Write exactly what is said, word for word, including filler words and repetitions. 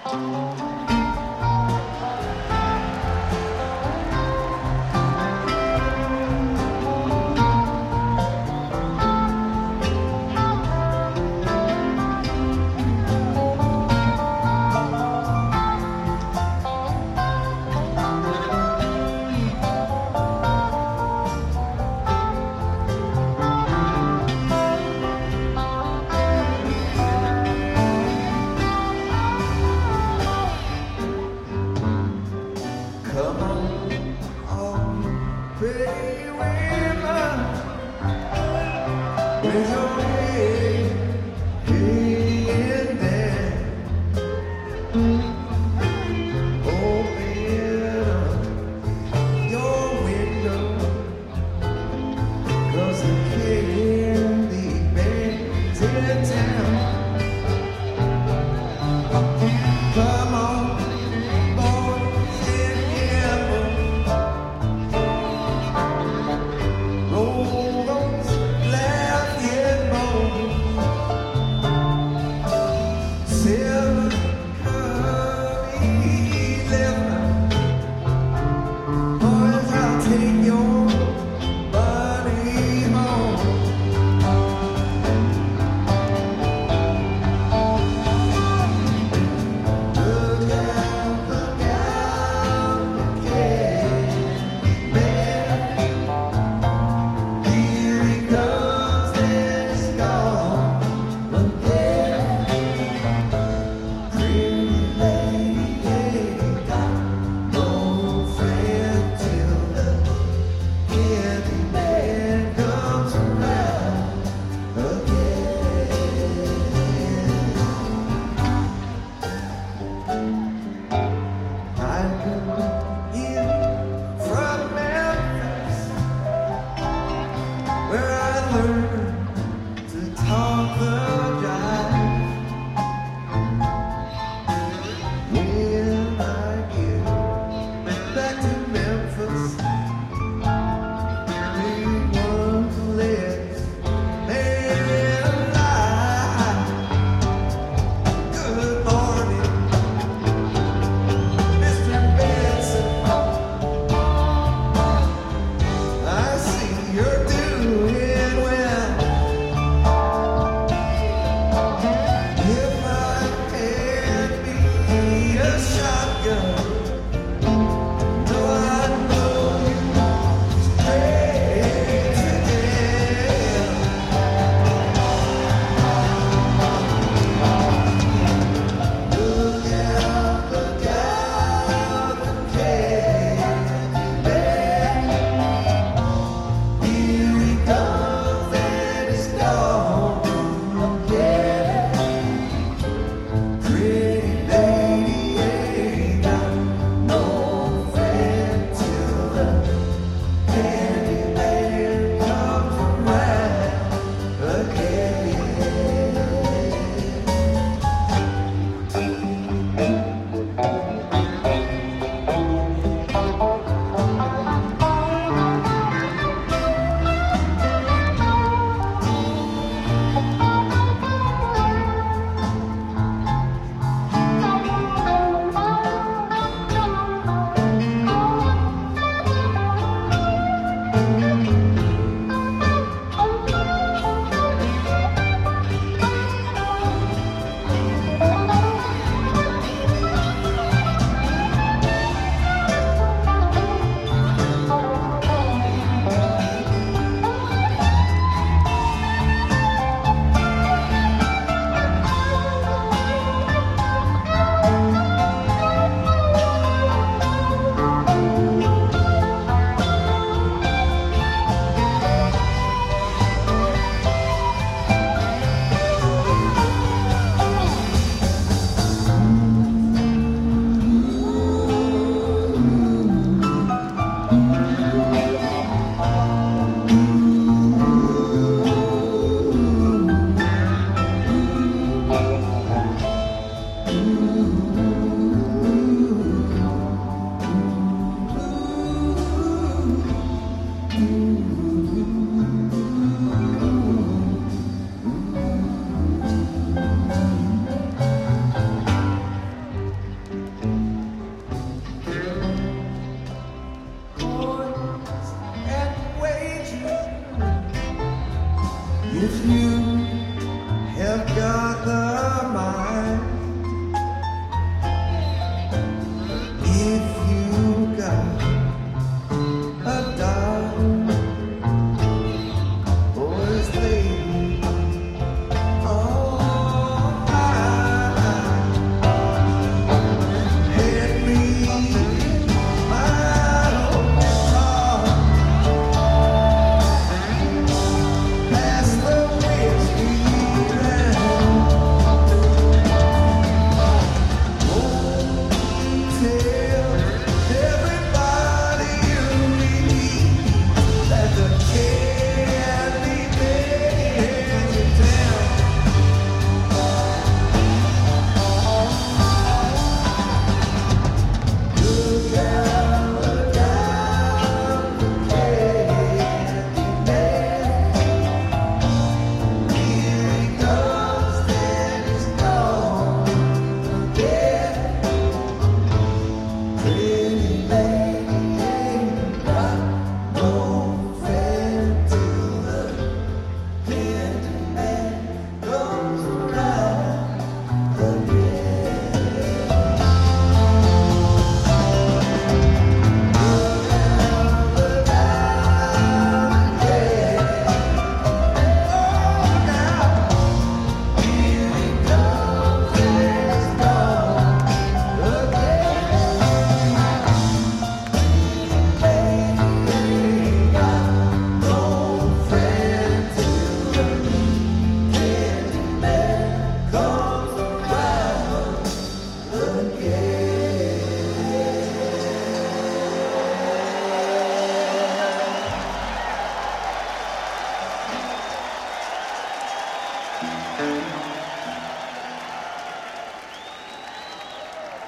You're doing well. If you have got the mind, if you got a dime, boys, ladies, all mine. Hand me my old guitar, pass the whiskey round. Tell everybody you meet that the candy man's in town. Look out, look out, the candy man. Here he comes, then he's gone again. Pretty lady ain't got no friend till the candy man comes around again. Look out, yeah. Oh, now here he comes, and he's gone again. Ain't got no friend till the candy man comes around again. Thank